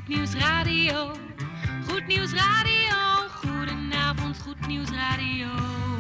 Goed Nieuws Radio. Goed Nieuws Radio. Goedenavond, Goed Nieuws Radio.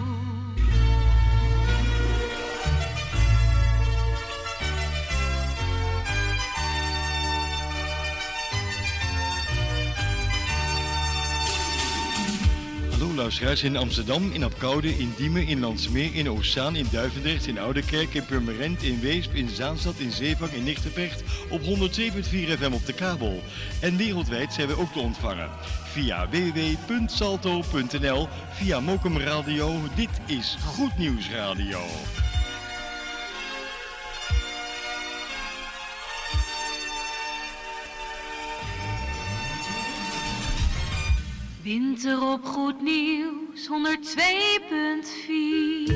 Hallo luisteraars in Amsterdam, in Apkoude, in Diemen, in Landsmeer, in Oostzaan, in Duivendrecht, in Oudekerk, in Purmerend, in Weesp, in Zaanstad, in Zeevang, in Nigtevecht op 102.4 FM op de kabel. En wereldwijd zijn we ook te ontvangen via www.salto.nl, via Mokum Radio. Dit is Goed Nieuws Radio. Winter op Goed Nieuws 102.4.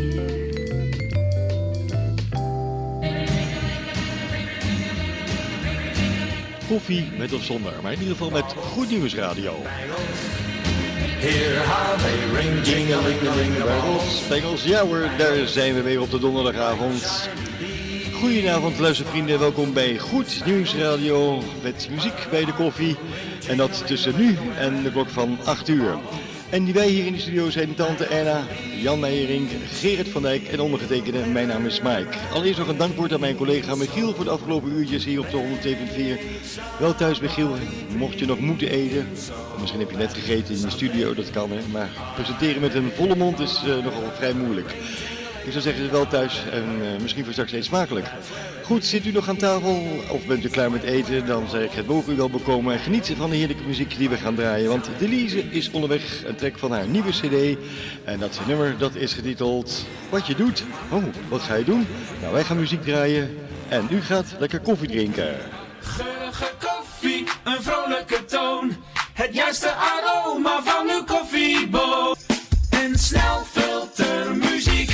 Koffie met of zonder, maar in ieder geval met Goed Nieuws Radio. Here how they ring, jingling, Bengals, ja hoor, daar zijn we weer op de donderdagavond. Goedenavond luistervrienden, welkom bij Goed Nieuws Radio met muziek bij de koffie. En dat tussen nu en de klok van 8 uur. En die wij hier in de studio zijn tante Erna, Jan Meijering, Gerrit van Dijk en ondergetekende. Mijn naam is Mike. Allereerst nog een dankwoord aan mijn collega Michiel voor de afgelopen uurtjes hier op de 102.4. Wel thuis Michiel, mocht je nog moeten eten. Misschien heb je net gegeten in de studio, dat kan hè. Maar presenteren met een volle mond is nogal vrij moeilijk. Ik zou zeggen, wel thuis en misschien voor straks eet smakelijk. Goed, zit u nog aan tafel of bent u klaar met eten? Dan zeg ik, het mogen u wel bekomen en geniet van de heerlijke muziek die we gaan draaien. Want Delise is onderweg, een track van haar nieuwe cd. En dat nummer, dat is getiteld Wat je doet. Oh, wat ga je doen? Nou, wij gaan muziek draaien en u gaat lekker koffie drinken. Geurige koffie, een vrolijke toon. Het juiste aroma van uw koffieboon. En snel filtermuziek.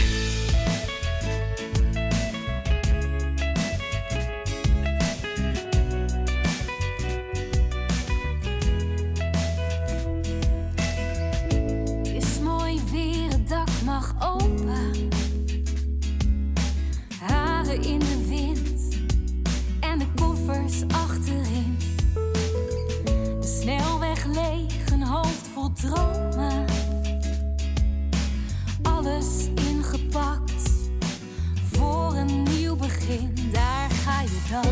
Mag open, haren in de wind en de koffers achterin. De snelweg leeg, een hoofd vol dromen. Alles ingepakt voor een nieuw begin. Daar ga je dan.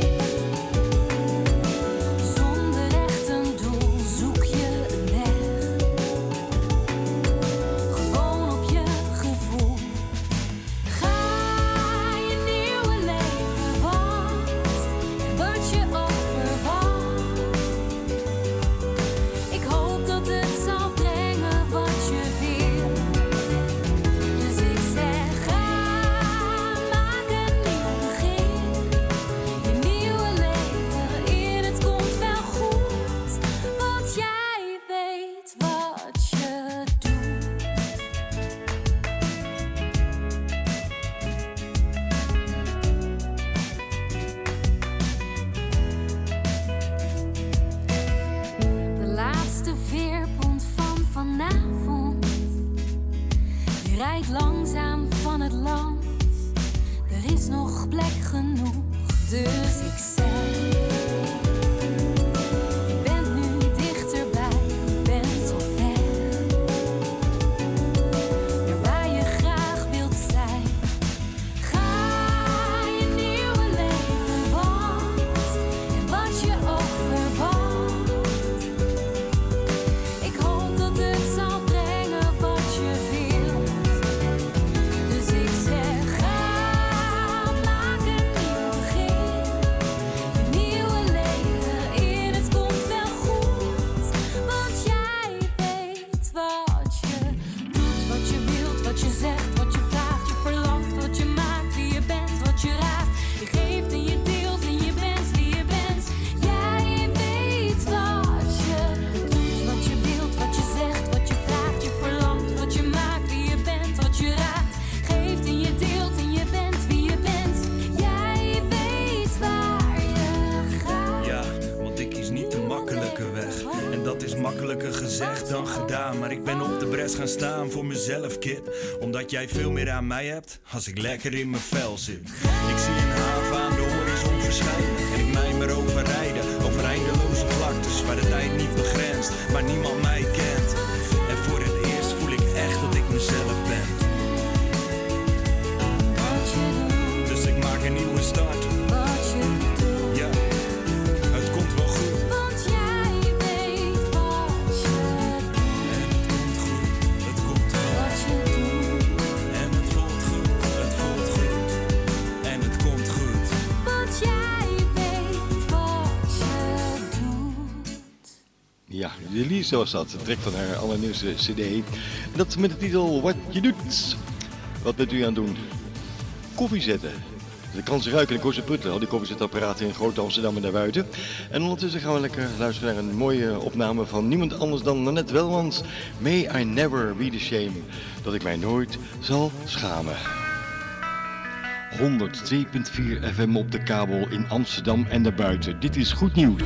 Langzaam van het land, er is nog plek genoeg, dus ik zeg. Je bent nu dichterbij, je bent op weg. Naar waar je graag wilt zijn. Ga je nieuwe leven wat, en wat je ook verwacht. Ik hoop dat het zal brengen wat je wilt. Makkelijker gezegd dan gedaan, maar ik ben op de bres gaan staan voor mezelf, kid. Omdat jij veel meer aan mij hebt, als ik lekker in mijn vel zit. Ik zie een haven aan de horizon verschijnen en ik mijmer over rijden, over eindeloze vlaktes. Ja, Elise was dat. Het trekt van haar allernieuwste cd. En dat met de titel What You Doet. Wat bent u aan het doen? Koffie zetten. De kan ze ruiken in Korse Putten, al die koffiezetapparaten in Groot Amsterdam en daarbuiten. En ondertussen gaan we lekker luisteren naar een mooie opname van niemand anders dan Nanette Welmans. May I never be the shame. Dat ik mij nooit zal schamen. 102.4 FM op de kabel in Amsterdam en daarbuiten. Dit is goed nieuws.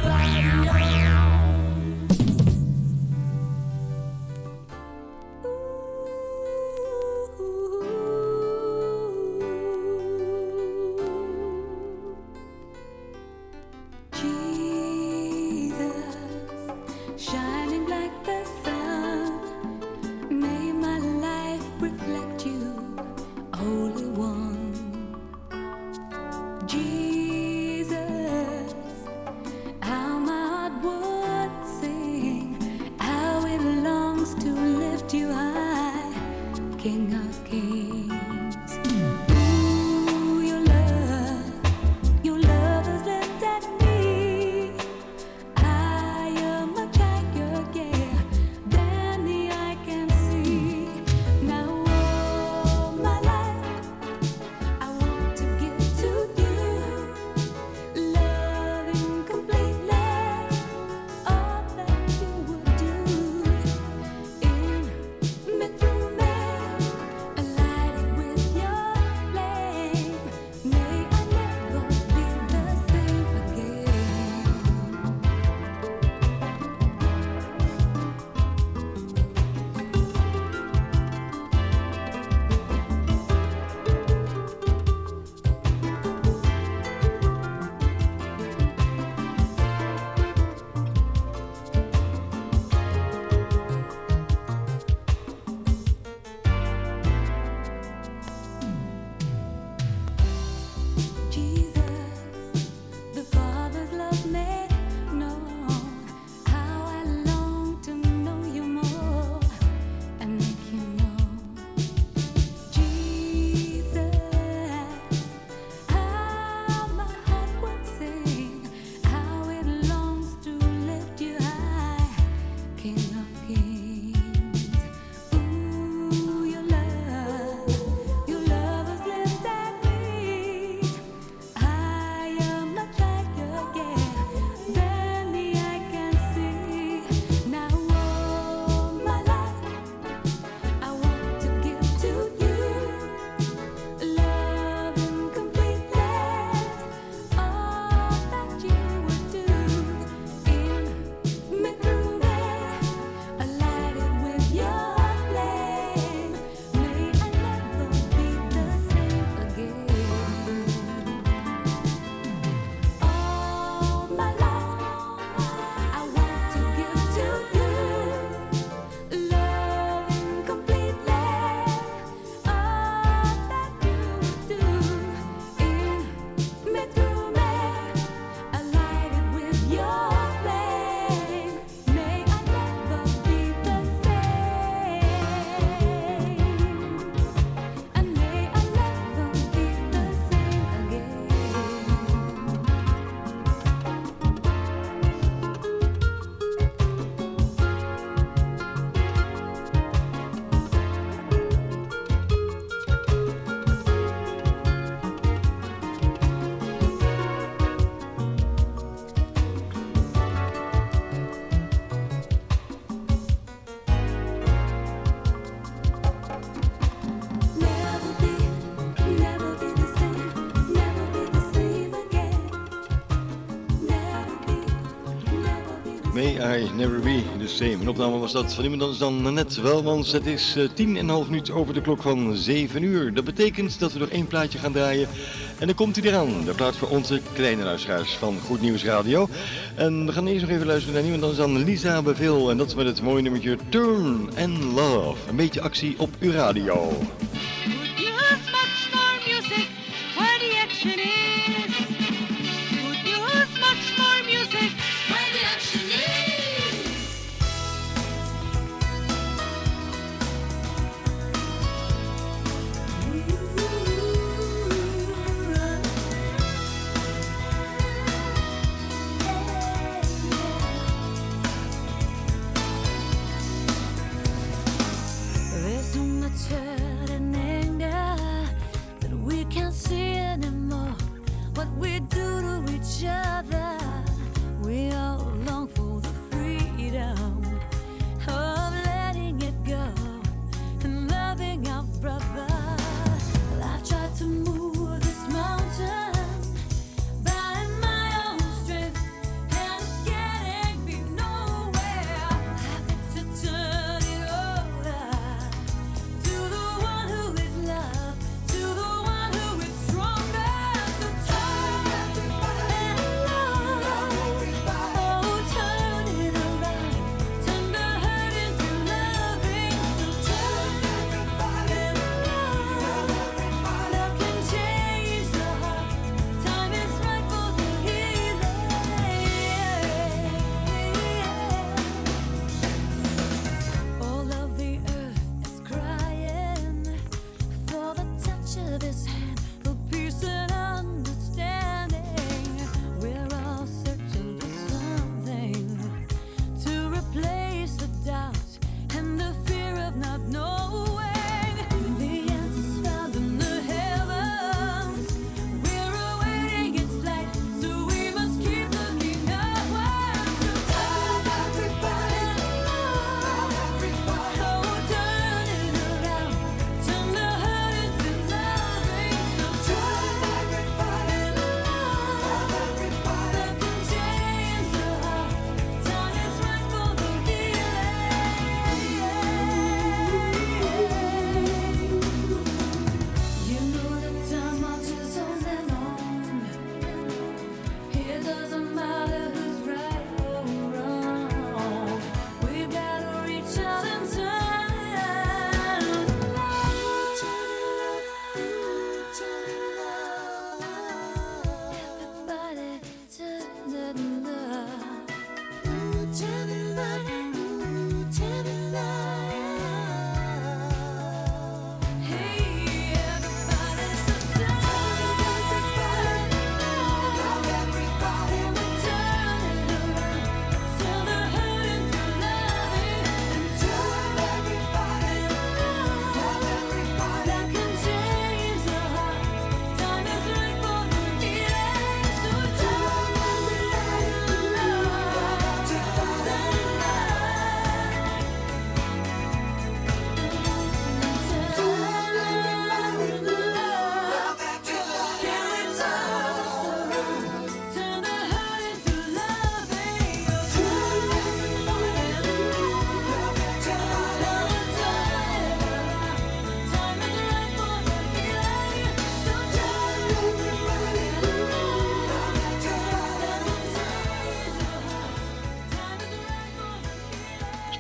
May I Never Be The Same. Een opname was dat van iemand anders dan Nanette Welmans. Het is 10,5 minuten over de klok van 7 uur. Dat betekent dat we nog één plaatje gaan draaien. En dan komt hij eraan. De plaat voor onze kleine luisteraars van Goed Nieuws Radio. En we gaan eerst nog even luisteren naar niemand anders dan Lisa Beville. En dat is met het mooie nummertje Turn and Love. Een beetje actie op uw radio.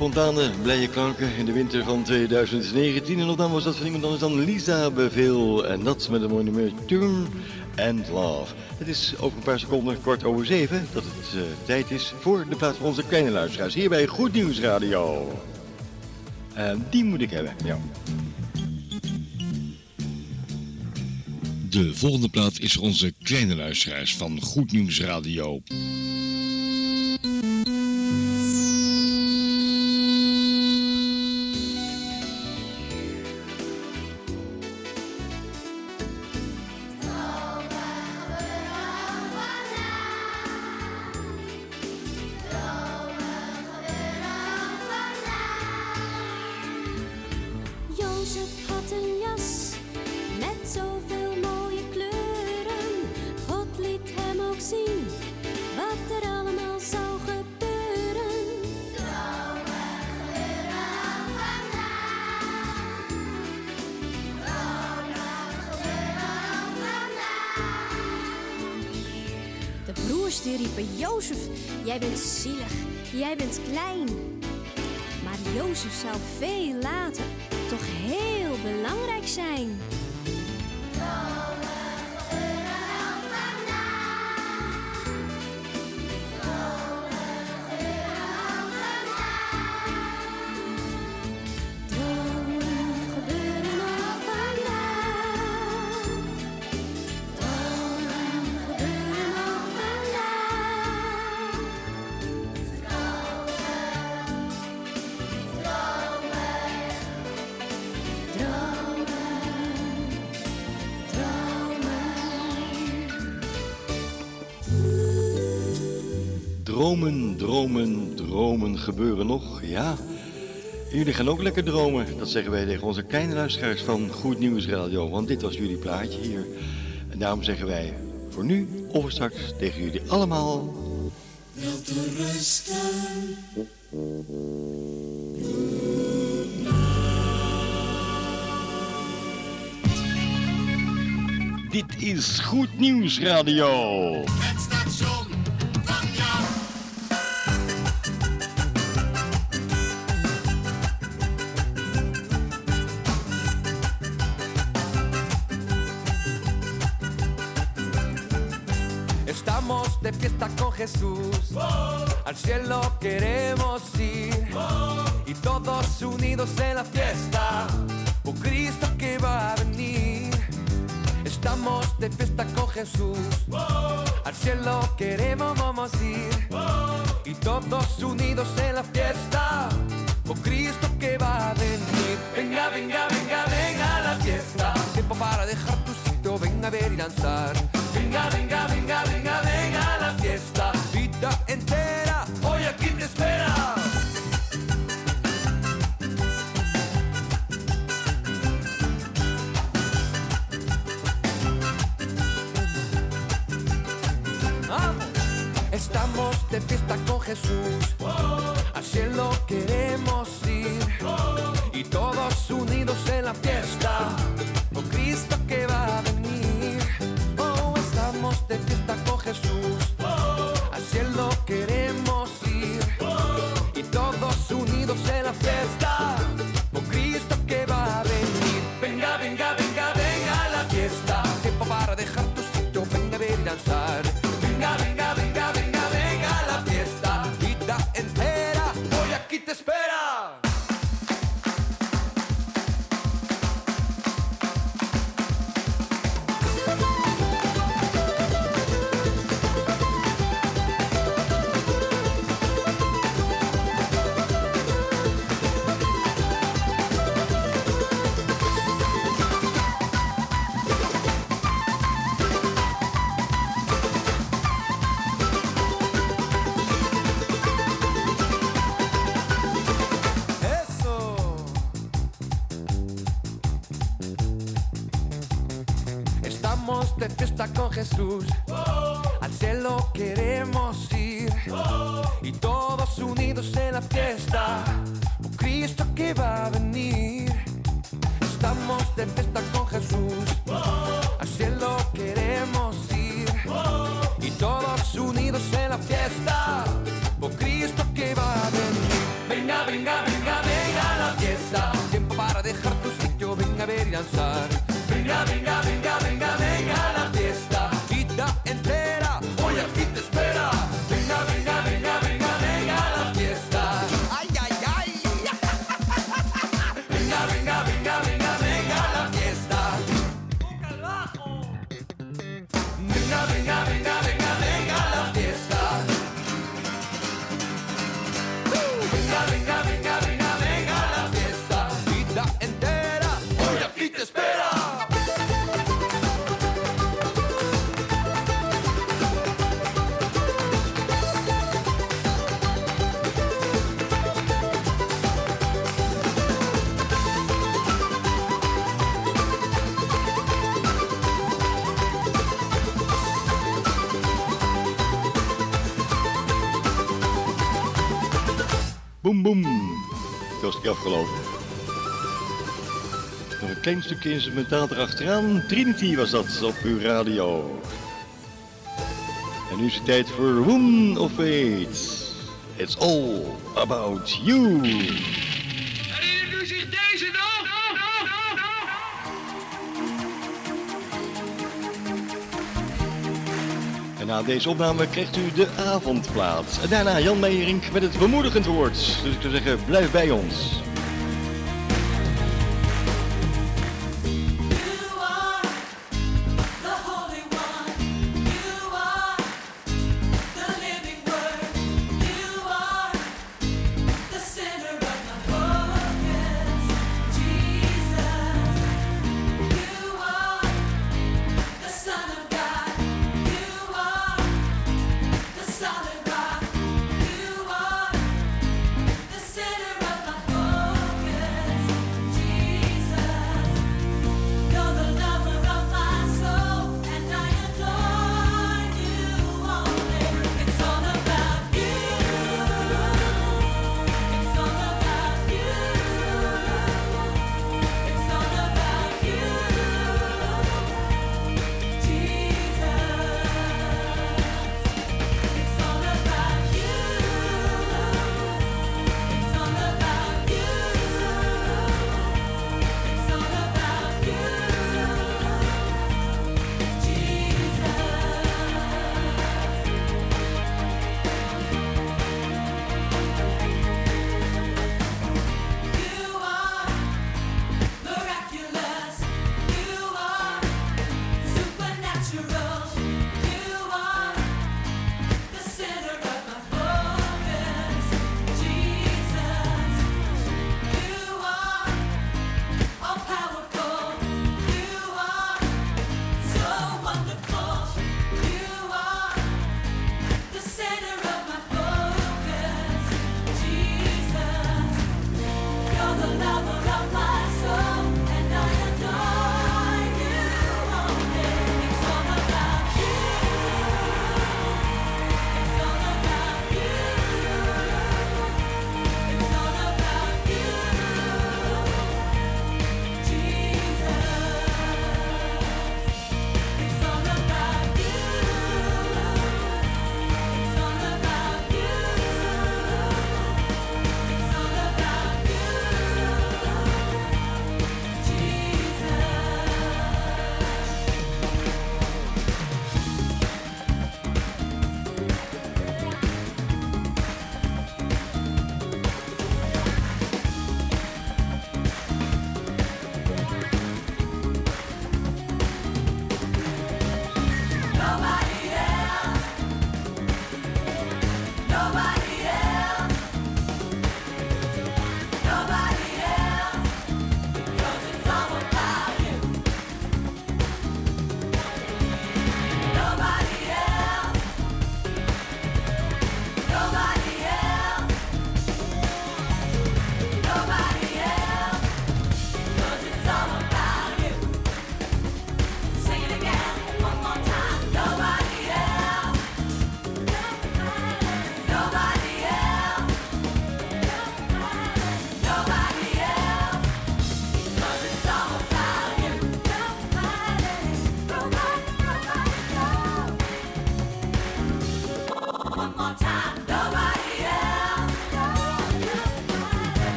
spontane, blije klanken in de winter van 2019. En dan was dat van iemand anders dan Lisa Beveel. En dat met een mooi nummer Turn and Love. Het is over een paar seconden 7:15 dat het tijd is voor de plaats van onze kleine luisteraars. Hier bij Goed Nieuws Radio. Die moet ik hebben, ja. De volgende plaat is voor onze kleine luisteraars van Goed Nieuws Radio. Die riepen, Jozef, jij bent zielig, jij bent klein. Maar Jozef zou veel later toch heel belangrijk zijn. Dromen, dromen, dromen gebeuren nog, ja. Jullie gaan ook lekker dromen, dat zeggen wij tegen onze kleine luisteraars van Goed Nieuws Radio. Want dit was jullie plaatje hier. En daarom zeggen wij voor nu of straks tegen jullie allemaal... Wel te rusten. Dit is Goed Nieuws Radio. Het station van jou. Estamos de fiesta con Jesús, al cielo queremos ir, y todos unidos en la fiesta, por Cristo que va a venir. Estamos de fiesta con Jesús, al cielo queremos vamos ir, y todos unidos en la fiesta, por Cristo que va a venir. Venga, venga, venga, venga a la fiesta, tiempo para dejar tu sitio, venga a ver y danzar. Venga, venga, venga, venga, venga a la fiesta, vida entera, hoy aquí te espera. Estamos de fiesta con Jesús, al cielo queremos ir, y todos unidos en la fiesta, con Cristo que va a venir. Oh, estamos de fiesta con Jesús, al cielo queremos ir, y todos unidos en la fiesta, con Cristo que va a venir. Venga, venga, venga, venga a la fiesta, tiempo para dejar tu sitio, venga a ver y danzar. Venga, venga, venga, venga, venga a la fiesta, vida entera, hoy aquí te espera. De fiesta con Jesús, al cielo queremos ir, y todos unidos en la fiesta, por Cristo que va a venir. Estamos de fiesta con Jesús, al cielo queremos ir, y todos unidos en la fiesta, por Cristo que va a venir. Venga, venga, gozar. Venga, venga, venga, venga, venga la fiesta, vida entera, hoy aquí te espera. Venga, venga, venga, venga, venga la fiesta. Ay, ay, ay. Venga, venga, venga, venga, venga la fiesta. Toca el bajo. Venga, venga, venga, venga, venga la fiesta. Venga, venga, venga, venga, venga la fiesta. Vida entera, hoy aquí te espera. Boem, boem. Dat was niet afgelopen. Nog een klein stukje instrumentaal erachteraan. Trinity was dat op uw radio. En nu is het tijd voor Woman of Fate. It's all about you. Herinnert u zich deze nog? En na deze opname krijgt u de avondplaat. En daarna Jan Meijerink met het bemoedigend woord. Dus ik zou zeggen, blijf bij ons. Solid rock, you are the center of my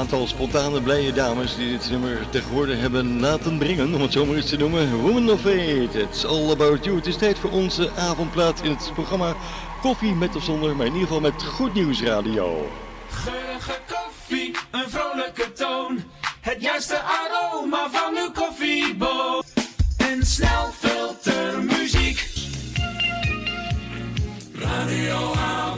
aantal spontane blije dames die dit nummer tegenwoordig hebben laten brengen, om het zo maar eens te noemen. Woman of Fate, It's All About You. Het is tijd voor onze avondplaat in het programma Koffie met of zonder, maar in ieder geval met Goed Nieuws Radio. Geurige koffie, een vrolijke toon, het juiste aroma van uw koffieboon. En snelfiltermuziek. Radio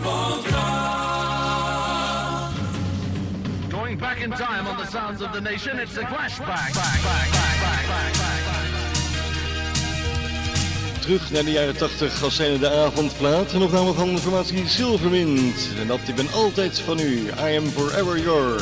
Avondklok. Going back in time on the sounds of the nation, it's the flashback. Terug naar de jaren 80 als zijnde de avondplaat. Een opname van de formatie Silvermint. En dat ik ben altijd van u. I am forever yours.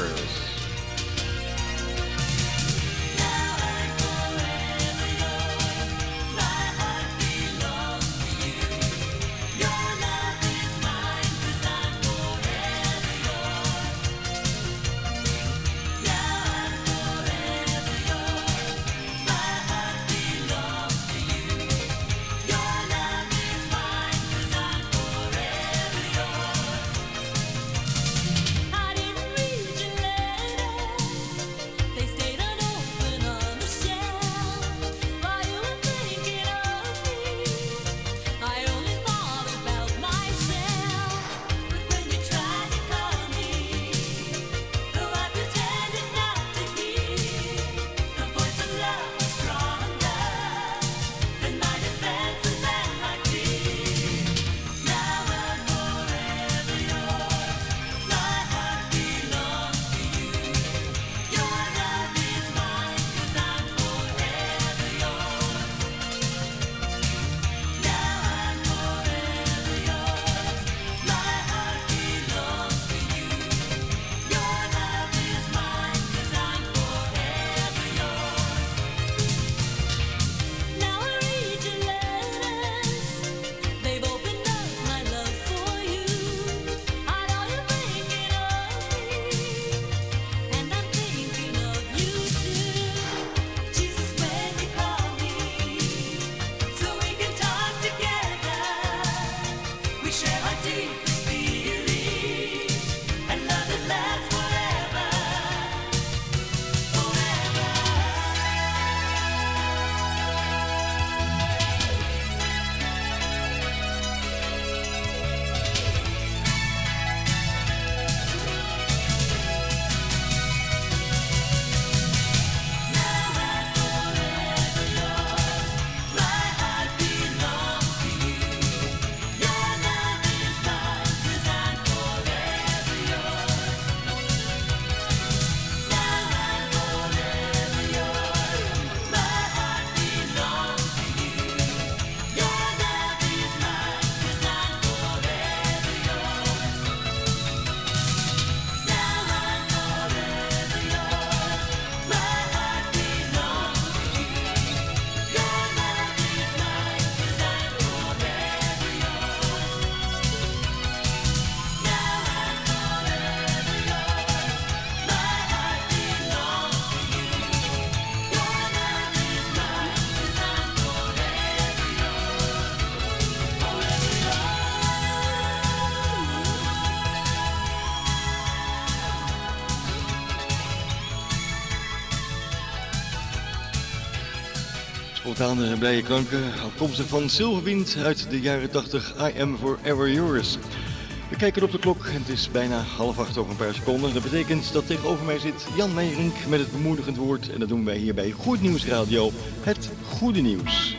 Spontane blije klanken, afkomstig van Silvermint uit de jaren 80, I am forever yours. We kijken op de klok en het is bijna 7:30 over een paar seconden. Dat betekent dat tegenover mij zit Jan Meijering met het bemoedigend woord. En dat doen wij hier bij Goed Nieuws Radio, het goede nieuws.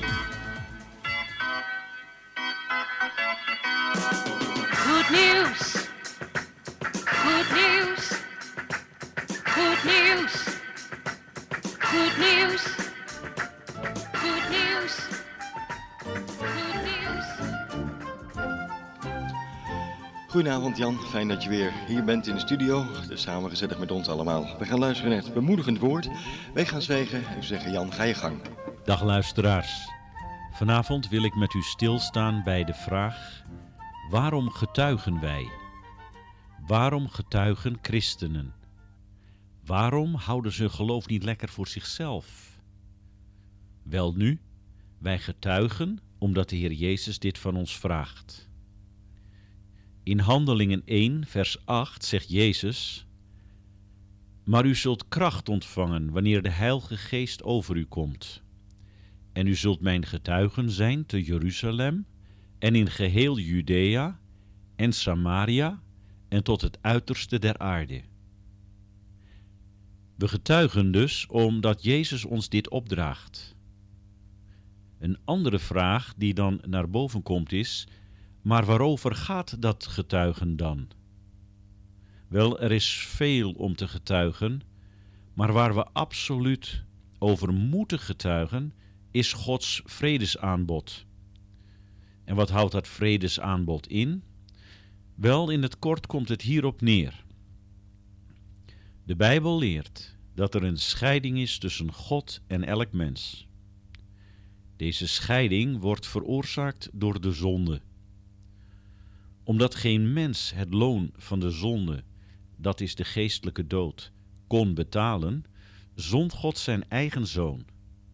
Goed nieuws. Goed nieuws. Goed nieuws. Goed nieuws. Goed nieuws. Goed nieuws. Goedenavond Jan, fijn dat je weer hier bent in de studio. Dus samen gezellig met ons allemaal. We gaan luisteren naar het bemoedigend woord. Wij gaan zwijgen en zeggen Jan, ga je gang. Dag luisteraars. Vanavond wil ik met u stilstaan bij de vraag: waarom getuigen wij? Waarom getuigen christenen? Waarom houden ze geloof niet lekker voor zichzelf? Welnu, wij getuigen omdat de Heer Jezus dit van ons vraagt. In Handelingen 1, vers 8 zegt Jezus: Maar u zult kracht ontvangen wanneer de Heilige Geest over u komt. En u zult mijn getuigen zijn te Jeruzalem en in geheel Judea en Samaria en tot het uiterste der aarde. We getuigen dus omdat Jezus ons dit opdraagt. Een andere vraag die dan naar boven komt is, maar waarover gaat dat getuigen dan? Wel, er is veel om te getuigen, maar waar we absoluut over moeten getuigen, is Gods vredesaanbod. En wat houdt dat vredesaanbod in? Wel, in het kort komt het hierop neer. De Bijbel leert dat er een scheiding is tussen God en elk mens. Deze scheiding wordt veroorzaakt door de zonde. Omdat geen mens het loon van de zonde, dat is de geestelijke dood, kon betalen, zond God zijn eigen zoon.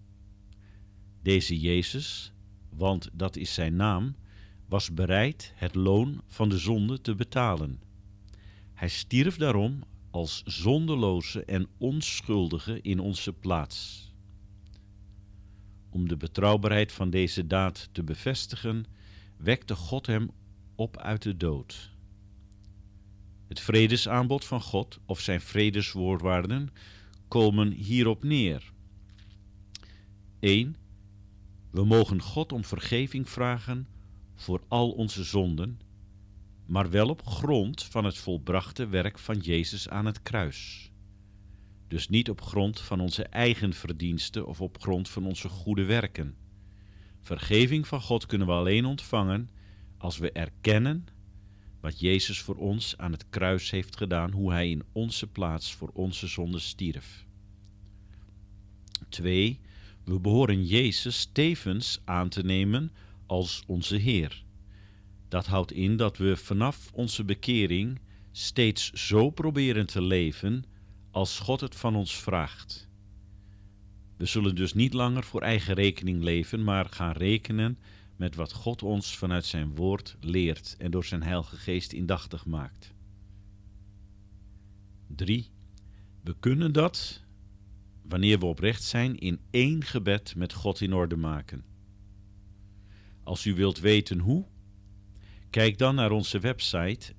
Deze Jezus, want dat is zijn naam, was bereid het loon van de zonde te betalen. Hij stierf daarom als zondeloze en onschuldige in onze plaats. Om de betrouwbaarheid van deze daad te bevestigen, wekte God hem op uit de dood. Het vredesaanbod van God, of zijn vredesvoorwaarden, komen hierop neer. 1. We mogen God om vergeving vragen voor al onze zonden, maar wel op grond van het volbrachte werk van Jezus aan het kruis. Dus niet op grond van onze eigen verdiensten of op grond van onze goede werken. Vergeving van God kunnen we alleen ontvangen als we erkennen wat Jezus voor ons aan het kruis heeft gedaan, hoe hij in onze plaats voor onze zonde stierf. 2. We behoren Jezus tevens aan te nemen als onze Heer. Dat houdt in dat we vanaf onze bekering steeds zo proberen te leven als God het van ons vraagt. We zullen dus niet langer voor eigen rekening leven, maar gaan rekenen met wat God ons vanuit zijn woord leert en door zijn Heilige Geest indachtig maakt. 3. We kunnen dat, wanneer we oprecht zijn, in één gebed met God in orde maken. Als u wilt weten hoe, kijk dan naar onze website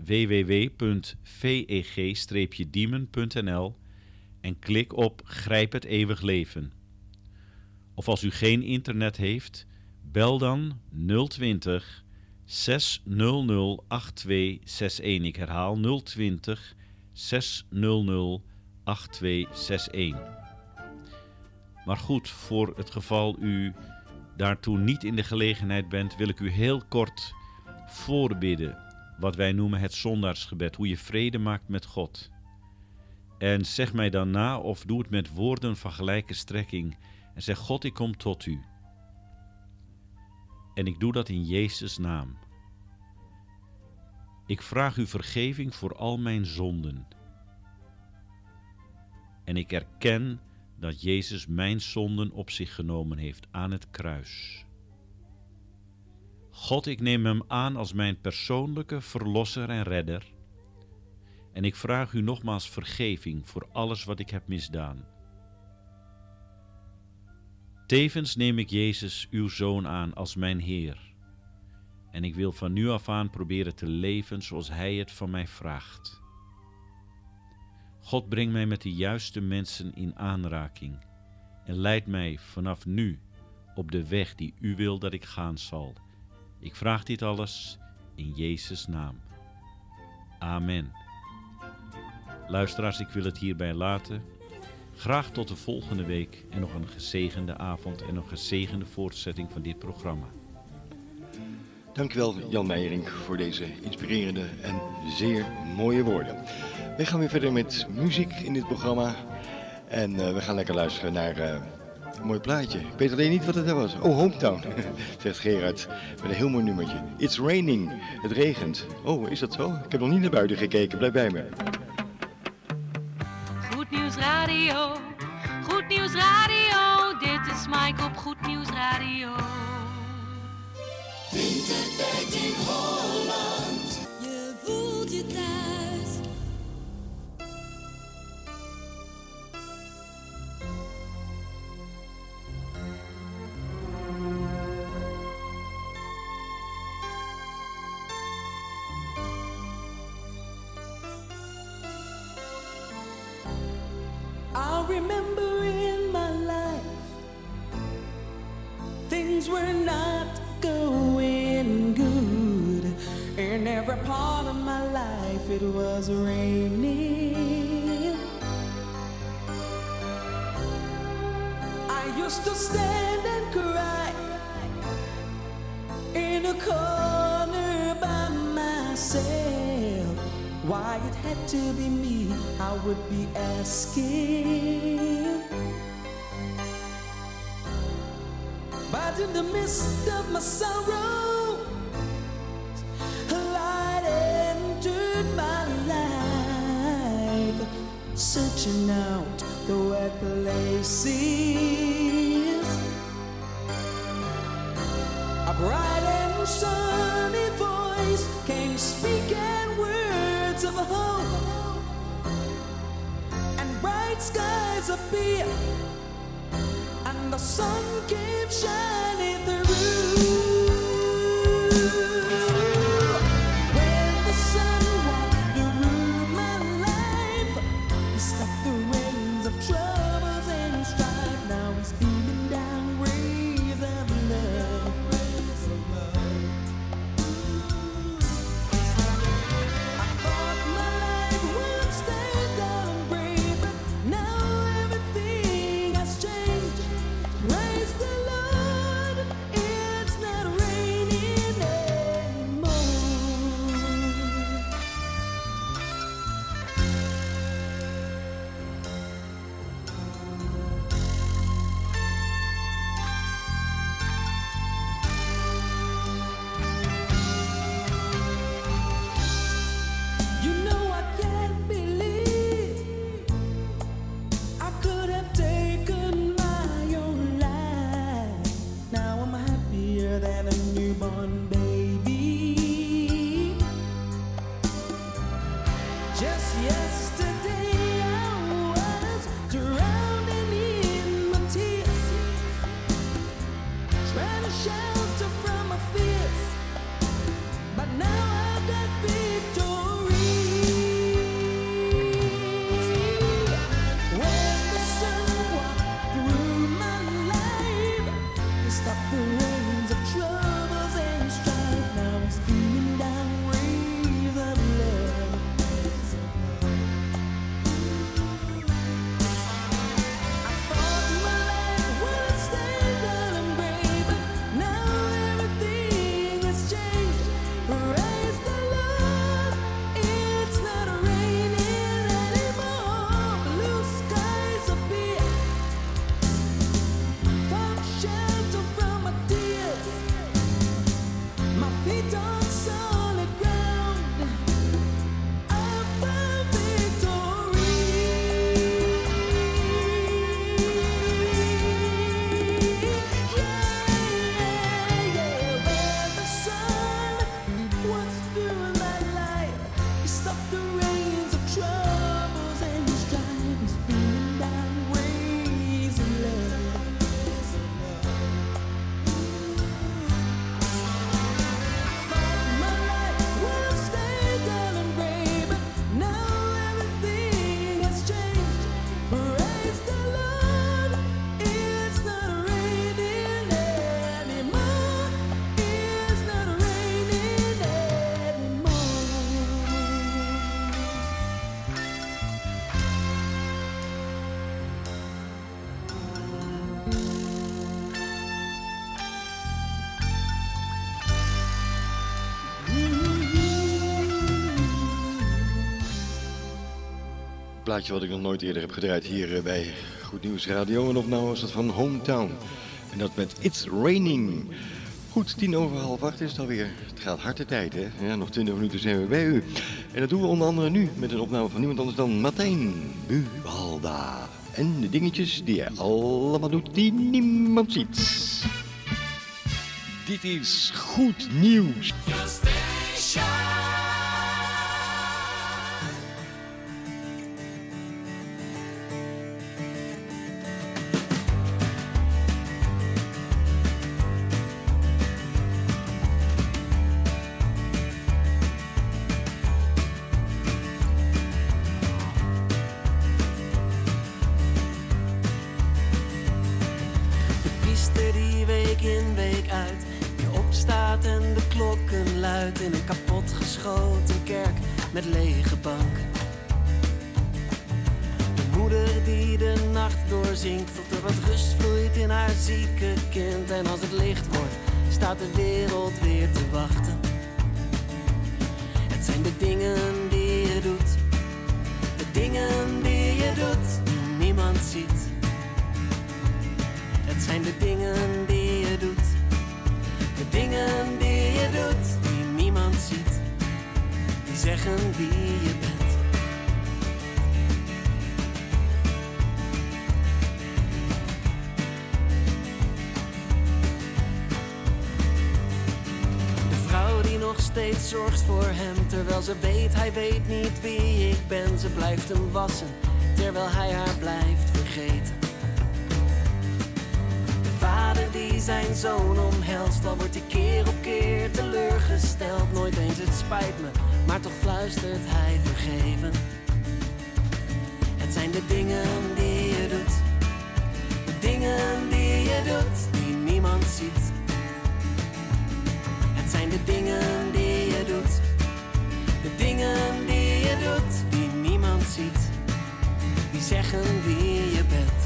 www.veg-diemen.nl en klik op Grijp het eeuwig leven. Of als u geen internet heeft, bel dan 020 600 8261. Ik herhaal 020 600 8261. Maar goed, voor het geval u daartoe niet in de gelegenheid bent, wil ik u heel kort voorbidden wat wij noemen het zondaarsgebed, hoe je vrede maakt met God. En zeg mij dan na of doe het met woorden van gelijke strekking en zeg: God, ik kom tot u. En ik doe dat in Jezus' naam. Ik vraag u vergeving voor al mijn zonden. En ik erken dat Jezus mijn zonden op zich genomen heeft aan het kruis. God, ik neem hem aan als mijn persoonlijke verlosser en redder. En ik vraag u nogmaals vergeving voor alles wat ik heb misdaan. Tevens neem ik Jezus, uw Zoon, aan als mijn Heer. En ik wil van nu af aan proberen te leven zoals Hij het van mij vraagt. God, breng mij met de juiste mensen in aanraking en leid mij vanaf nu op de weg die u wil dat ik gaan zal. Ik vraag dit alles in Jezus' naam. Amen. Luisteraars, ik wil het hierbij laten. Graag tot de volgende week en nog een gezegende avond en een gezegende voortzetting van dit programma. Dankjewel Jan Meijering voor deze inspirerende en zeer mooie woorden. We gaan weer verder met muziek in dit programma. En we gaan lekker luisteren naar een mooi plaatje. Ik weet alleen niet wat het was. Oh, Hometown, zegt Gerard. Met een heel mooi nummertje. It's raining. Het regent. Oh, is dat zo? Ik heb nog niet naar buiten gekeken. Blijf bij me. Goed Nieuws Radio. Goed Nieuws Radio. Dit is Mike op Goed Nieuws Radio. Wintertijd in Holland. Je voelt je thuis. remember in my life things were not going good. In every part of my life it was raining. I used to stand and cry in a corner by myself. Why it had to be me, I would be asking. But in the midst of my sorrow, a light entered my life, searching out the wet places. A bright and sunny voice came speaking words of hope, and bright skies appeared, and the sun came shining through. When the sun walked through my life, he stopped the winds of troubles and strife. Now he's beaming down rays of love. I thought my life would stay dull and brave, but now everything has changed. Praise the Lord, it's not raining anymore. You know I can't believe I could have taken my own life. Now I'm happier than a newborn baby. Just yesterday I was drowning in my tears, trying to shelter from my fears, but now I've got victory. When the sun walked through my life, he stopped the winds of troubles and strife. Now he's beaming down rays of love. I thought my life would stay dull and brave, but now everything has changed. Praise the Lord, it's not raining anymore. Blue skies appear, found shelter from my tears. My feet on solid ground, I found victory. Where the sun walks through my life, he stopped the rains of troubles and strife. He's beaming down rays of love. Thought my life would stay dull and brave, but now everything has changed. Praise the Lord, it's not raining anymore. It's not raining anymore. Plaatje wat ik nog nooit eerder heb gedraaid hier bij Goed Nieuws Radio. En opname was dat van Hometown. En dat met It's Raining. Goed, 8:10 is het alweer. Het gaat hard de tijd, hè? Ja, nog 20 minuten zijn we bij u. En dat doen we onder andere nu met een opname van niemand anders dan Martijn Buwalda. En de dingetjes die hij allemaal doet die niemand ziet. Dit is Goed Nieuws. week in week uit. Je opstaat en de klokken luidt in een kapotgeschoten kerk met lege banken. De moeder die de nacht doorzingt tot er wat rust vloeit in haar zieke kind. En als het licht wordt, staat de wereld weer te wachten. Het zijn de dingen die je doet, de dingen die je doet, die niemand ziet. Het zijn de dingen die je doet, de dingen die je doet, die niemand ziet. Die zeggen wie je bent. Nog steeds zorgt voor hem, terwijl ze weet, hij weet niet wie ik ben. Ze blijft hem wassen, terwijl hij haar blijft vergeten. De vader die zijn zoon omhelst, al wordt hij keer op keer teleurgesteld. Nooit eens het spijt me, maar toch fluistert hij vergeven. Het zijn de dingen die je doet, de dingen die je doet, die niemand ziet. Het zijn de dingen die je doet, de dingen die je doet, die niemand ziet. Die zeggen wie je bent.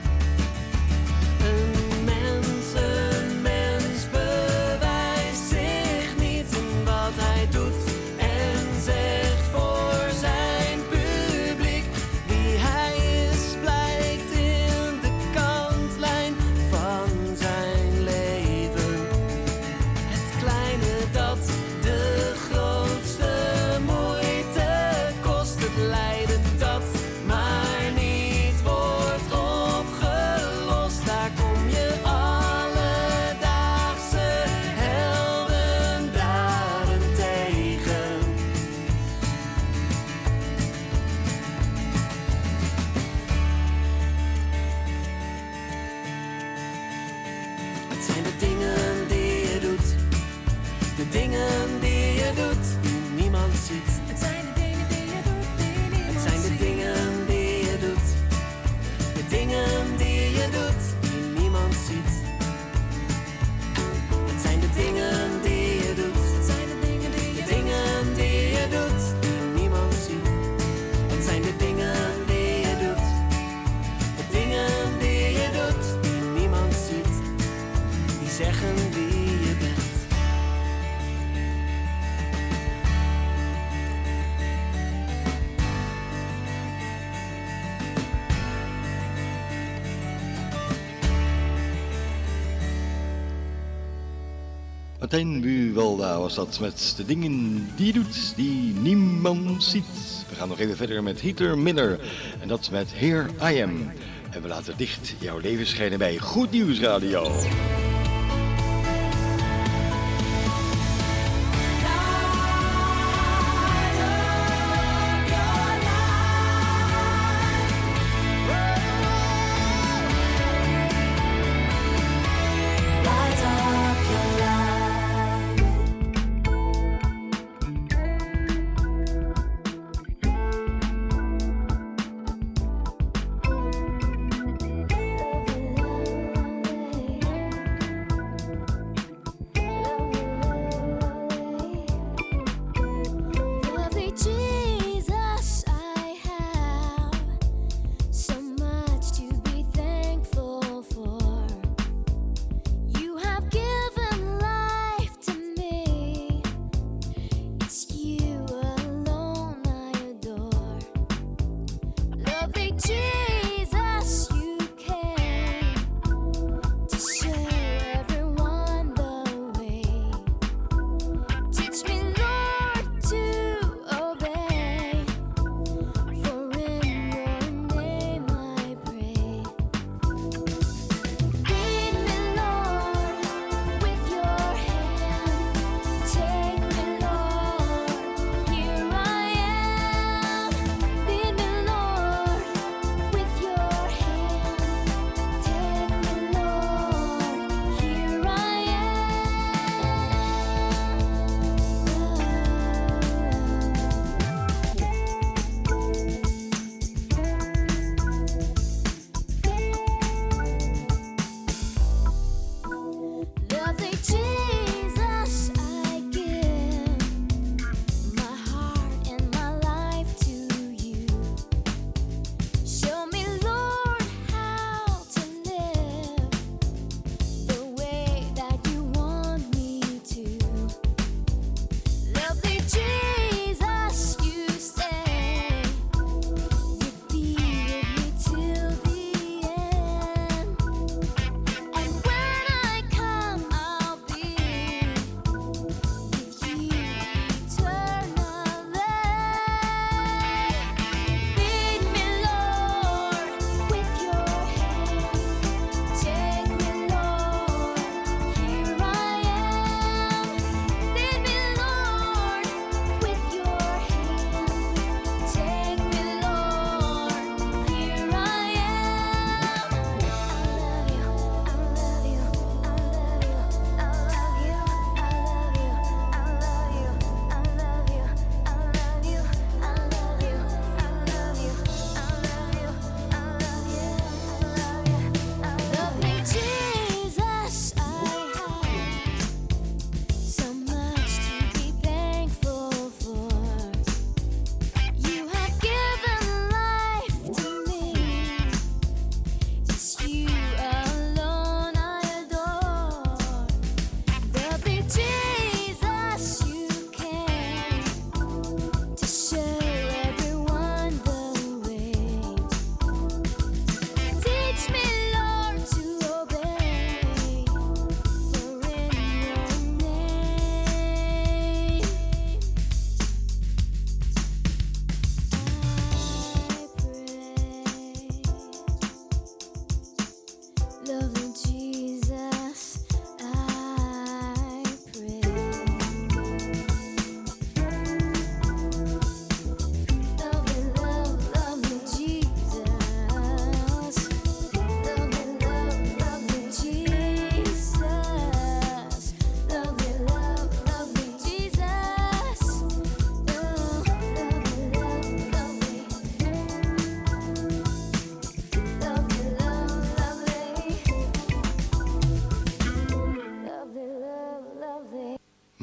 Een mens bewijst zich niet in wat hij doet en zegt voor zijn publiek wie hij is, blijkt in de kantlijn van zijn leven. Het kleine dat de grootste moeite kost, het lijden dat maar niet wordt opgelost. Daar kom je alledaagse heldendaden tegen. Het zijn de dingen die je doet, de dingen die je doet, die niemand ziet. Het zijn de dingen die je doet, die niemand ziet. Het zijn de dingen die je doet, de dingen die je doet, die niemand ziet. Het zijn de dingen die je doet, het zijn de dingen die je doet, dingen die je doet, die niemand ziet. Het zijn de dingen die je doet, de dingen die je doet, die niemand ziet. Die zeggen wie je bent. Martijn Buwalda was dat met de dingen die je doet, die niemand ziet. We gaan nog even verder met Heather Miller en dat met Here I Am. En we laten dicht jouw leven schijnen bij Goed Nieuws Radio.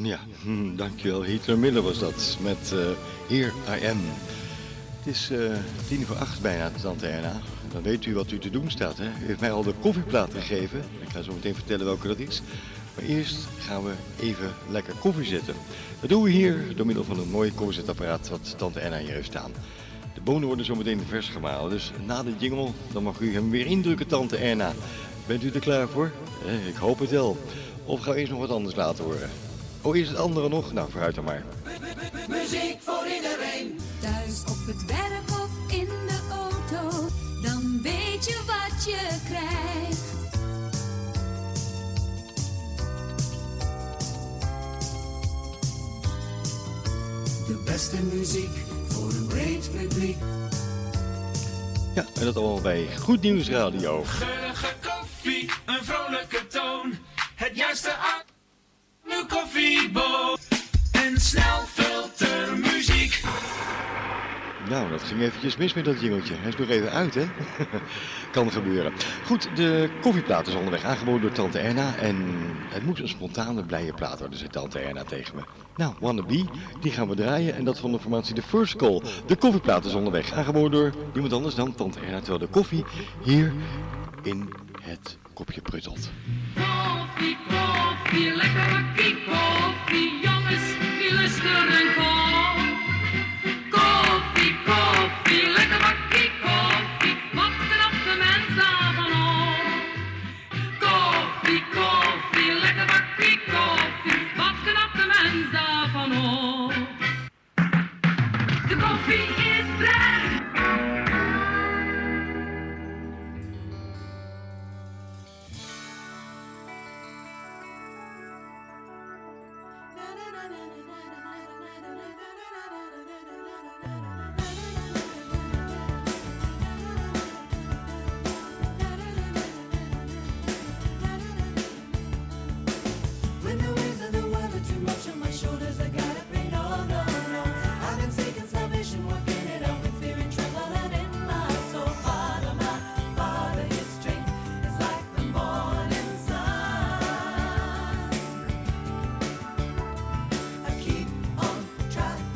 Ja, dankjewel. Hitler Miller was dat, met Here I Am. Het is 7:50 bijna, tante Erna. Dan weet u wat u te doen staat, hè? U heeft mij al de koffieplaat gegeven. Ik ga zo meteen vertellen welke dat is. Maar eerst gaan we even lekker koffie zetten. Dat doen we hier door middel van een mooi koffiezetapparaat wat tante Erna hier heeft staan. De bonen worden zo meteen vers gemalen, dus na de jingle dan mag u hem weer indrukken, tante Erna. Bent u er klaar voor? Ik hoop het wel. Of gaan we eerst nog wat anders laten horen? Oh, is het andere nog? Nou, vooruit dan maar. Muziek voor iedereen. Thuis op het werk of in de auto, dan weet je wat je krijgt. De beste muziek voor een breed publiek. Ja, en dat allemaal bij Goed Nieuws Radio. Geurige koffie, een vrolijke toon. Het juiste aan nu koffiebo. En snelfiltermuziek. Nou, dat ging eventjes mis met dat jingeltje. Hij is nog even uit, hè? Kan gebeuren. Goed, de koffieplaat is onderweg, aangeboden door tante Erna. En het moet een spontane, blije plaat worden, zei tante Erna tegen me. Nou, Wannabe, die gaan we draaien. En dat van de formatie The First Call. De koffieplaat is onderweg, aangeboden door niemand anders dan tante Erna. Terwijl de koffie hier in het kopje pruttelt. Koffie, koffie, lekker bakkie koffie. Jongens, die lusten en kom. Koffie, koffie, lekker bakkie koffie. Wat knapt de mens daarvan op? Koffie, koffie, lekker bakkie koffie. Wat knapt de mens daarvan op? De koffie is blij. When the weight of the world are too much on my shoulders, I gotta pray, no, no, no. I've been seeking salvation, working it out with fear and tremble and in my soul. Father, my Father, His strength is like the morning sun. I keep on trying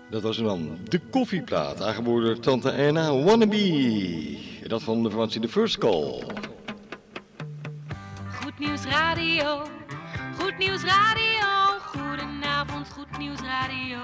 Dat was hem dan. De koffieplaat, aangeboden door Tante Erna, Wannabe. Dat van de formatie The First Call. Goed Nieuws Radio, Goed Nieuws Radio, goedenavond Goed Nieuws Radio.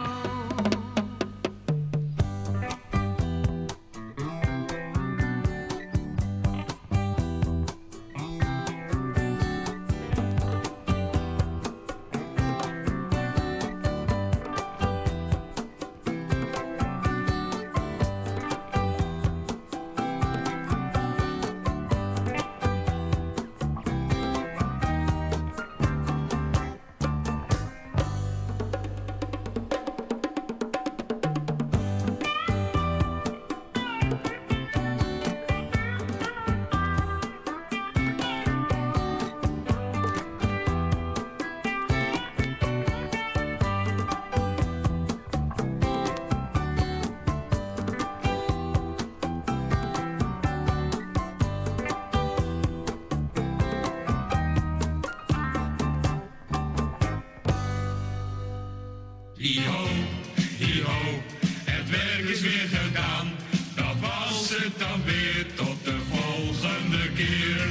Hi-ho, hi-ho, het werk is weer gedaan. Dat was het dan weer, tot de volgende keer.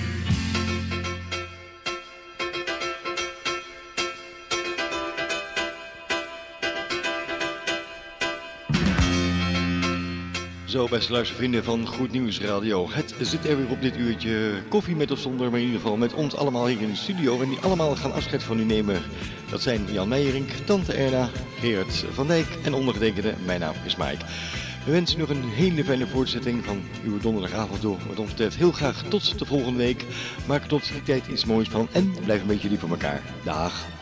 Zo, beste luistervrienden van Goed Nieuws Radio. Het zit er weer op dit uurtje. Koffie met of zonder, maar in ieder geval met ons allemaal hier in de studio. En die allemaal gaan afscheid van u nemen. Dat zijn Jan Meijerink, Tante Erna, Gerard van Dijk en ondergetekende. Mijn naam is Mike. We wensen u nog een hele fijne voortzetting van uw donderdagavond door. Wat ons betreft heel graag tot de volgende week. Maak er tot die tijd iets moois van en blijf een beetje lief voor elkaar. Dag.